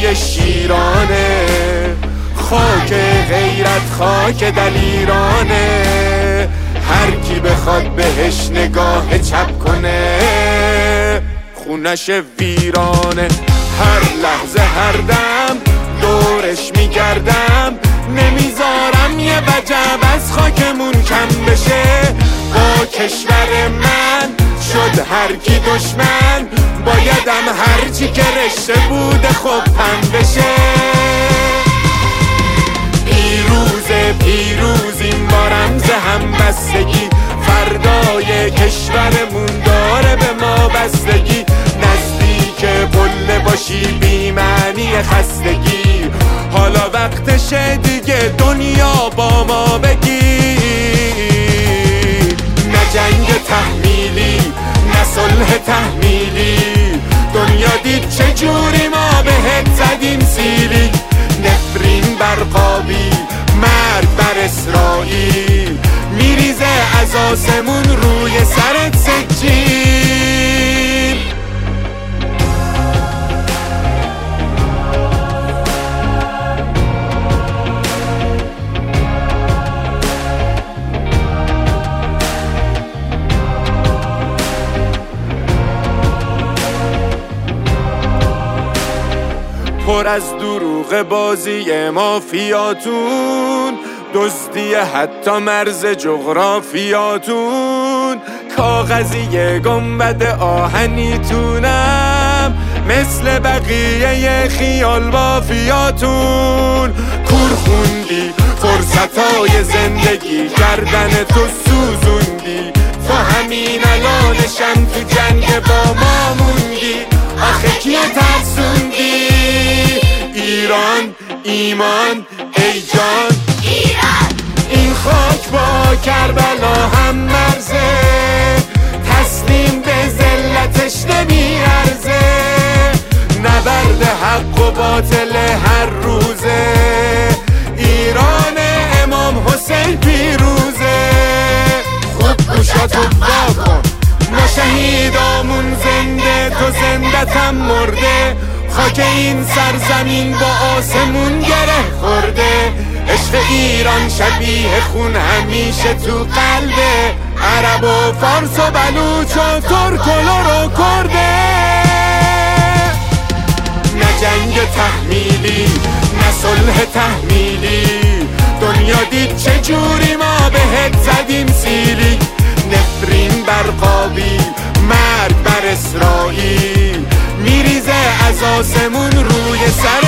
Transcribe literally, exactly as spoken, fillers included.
فدای شیرانه، خاک غیرت خاک دلیرانه، هر کی بخواد بهش نگاه چپ کنه خونش ویرانه. هر لحظه هر دم دورش میگردم، نمیذارم یه وجب از خاکمون کم بشه. با کشور من شد هر کی دشمن، بایدم هرچی که رشته بوده خب پن بشه. پیروز پیروز این بارم ز همبستگی، فردای کشورمون داره به ما بستگی. نزدیک قله باشی بی معنی خستگی، حالا وقتشه دیگه دنیا با ما بگی. نه جنگ تحمیلی نه صلح تحمیلی، دنیا دید چجوری ما بهت زدیم سیلی. نفرین بر قابیل مرگ بر اسرائیل، میریزه از آسمون روی سرت سجیل. پر از دروغ بازی مافیاتون، دزدی حتی مرز جغرافیاتون، کاغذی گنبد آهنیتونم مثل بقیه خیال بافیاتون. کور خوندی فرصتای زندگی، گردن تو سوزوندی، تو همین الانشم تو جنگ با ما موندی. آخه کیو ترسوندی؟ ایران ایمان ای جان ایران، این خاک با کربلا هم مرزه، تسلیم به ذلتش نمیارزه. نبرد حق و باطل هر روزه، ایران امام حسین پیروزه. خوب گوشاتو واکن، ما شهیدامون زنده، تو زندتم مرده. خاک این سرزمین با آسمون گره خورده، عشق ایران شبیه خون همیشه تو قلبه. عرب و فارس و بلوچ و ترک و لر و کرده. نه جنگ تحمیلی نه صلح تحمیلی، دنیا دید چجوری ما بهت زدیم سیلی. نفرین بر قابیل مرگ بر اسرائیل، میریزه از آسمون روی سر